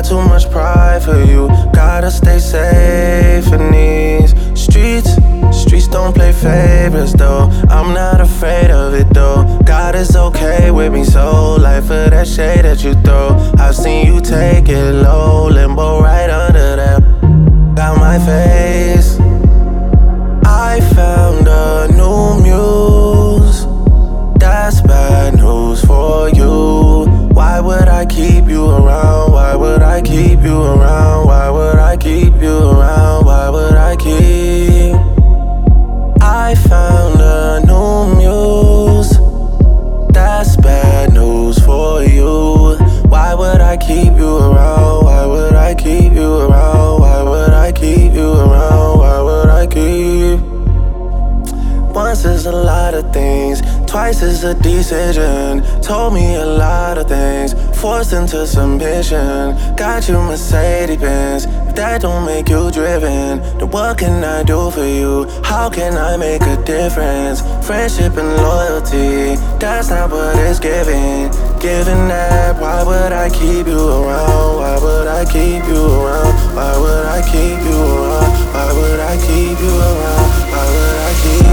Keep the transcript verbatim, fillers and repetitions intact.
too much pride for you. Gotta stay safe in these streets. Streets don't play favorites though. I'm not afraid of it though. God is okay with me, so life for that shade that you throw. I've seen you take it low, limbo right under that. Got my face. I found a new muse. That's bad news for you. Why would I keep you around? Why would I keep you around? Why would I keep you around? Why would I keep? I found a new muse. That's bad news for you. Why would I keep you around? Why would I keep you around? Why would I keep you around? Why would I keep? Once is a lot of things, twice is a decision. Told me a lot of things, forced into submission. Got you Mercedes-Benz, if that don't make you driven, then what can I do for you? How can I make a difference? Friendship and loyalty, that's not what it's giving. Given that, why would I keep you around? Why would I keep you around? Why would I keep you around? Why would I keep you around? Why would I keep